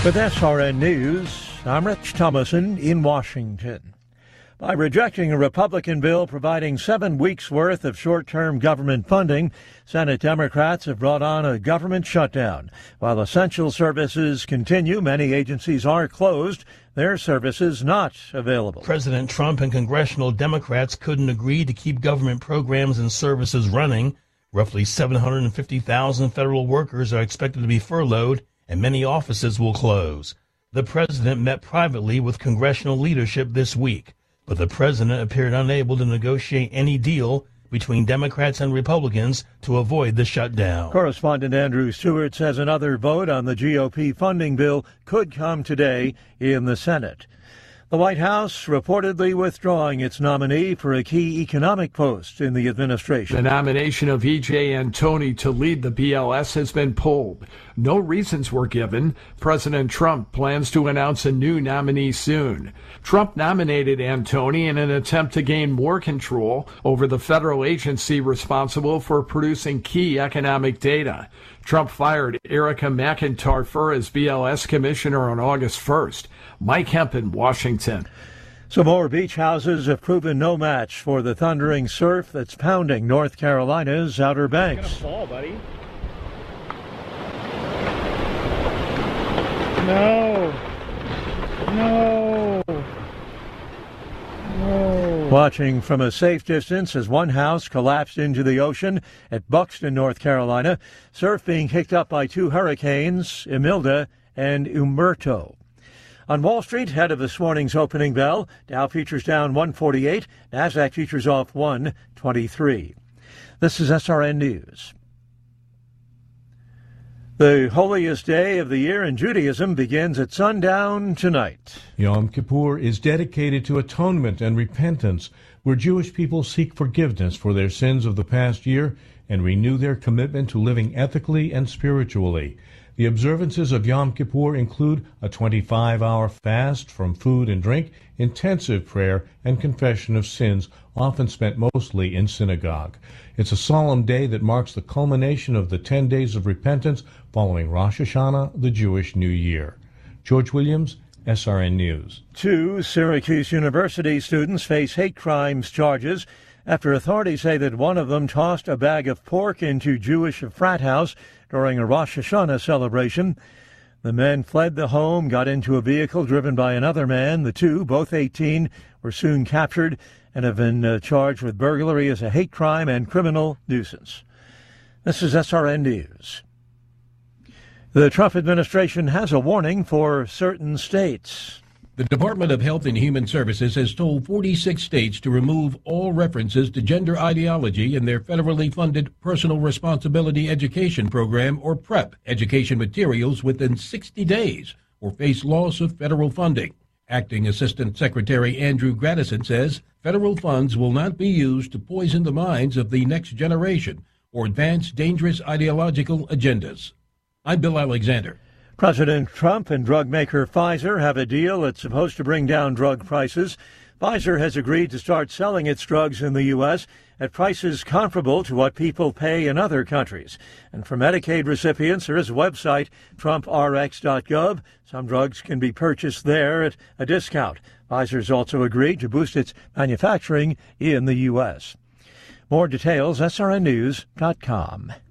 With SRN News, I'm Rich Thomason in Washington. By rejecting a Republican bill providing 7 weeks' worth of short-term government funding, Senate Democrats have brought on a government shutdown. While essential services continue, many agencies are closed, their services not available. President Trump and congressional Democrats couldn't agree to keep government programs and services running. Roughly 750,000 federal workers are expected to be furloughed, and many offices will close. The president met privately with congressional leadership this week, but the president appeared unable to negotiate any deal between Democrats and Republicans to avoid the shutdown. Correspondent Andrew Stewart says another vote on the GOP funding bill could come today in the Senate. The White House reportedly withdrawing its nominee for a key economic post in the administration. The nomination of E.J. Antoni to lead the BLS has been pulled. No reasons were given. President Trump plans to announce a new nominee soon. Trump nominated Antoni in an attempt to gain more control over the federal agency responsible for producing key economic data. Trump fired Erica McIntyre as BLS commissioner on August 1st. Mike Hemp in Washington. Some more beach houses have proven no match for the thundering surf that's pounding North Carolina's Outer Banks. It's gonna fall, buddy. No. Watching from a safe distance as one house collapsed into the ocean at Buxton, North Carolina. Surf being kicked up by 2 hurricanes, Imelda and Umberto. On Wall Street, ahead of this morning's opening bell, Dow futures down 148, Nasdaq futures off 123. This is SRN News. The holiest day of the year in Judaism begins at sundown tonight. Yom Kippur is dedicated to atonement and repentance, where Jewish people seek forgiveness for their sins of the past year and renew their commitment to living ethically and spiritually. The observances of Yom Kippur include a 25-hour fast from food and drink, intensive prayer, and confession of sins, often spent mostly in synagogue. It's a solemn day that marks the culmination of the 10 days of repentance following Rosh Hashanah, the Jewish New Year. George Williams, SRN News. 2 Syracuse University students face hate crimes charges after authorities say that one of them tossed a bag of pork into Jewish frat house during a Rosh Hashanah celebration. The men fled the home, got into a vehicle driven by another man. The 2, both 18, were soon captured and have been charged with burglary as a hate crime and criminal nuisance. This is SRN News. The Trump administration has a warning for certain states. The Department of Health and Human Services has told 46 states to remove all references to gender ideology in their federally funded Personal Responsibility Education Program, or PREP, education materials within 60 days, or face loss of federal funding. Acting Assistant Secretary Andrew Grattison says federal funds will not be used to poison the minds of the next generation or advance dangerous ideological agendas. I'm Bill Alexander. President Trump and drug maker Pfizer have a deal that's supposed to bring down drug prices. Pfizer has agreed to start selling its drugs in the U.S. at prices comparable to what people pay in other countries. And for Medicaid recipients, there is a website, TrumpRx.gov. Some drugs can be purchased there at a discount. Pfizer's also agreed to boost its manufacturing in the U.S. More details, srnnews.com.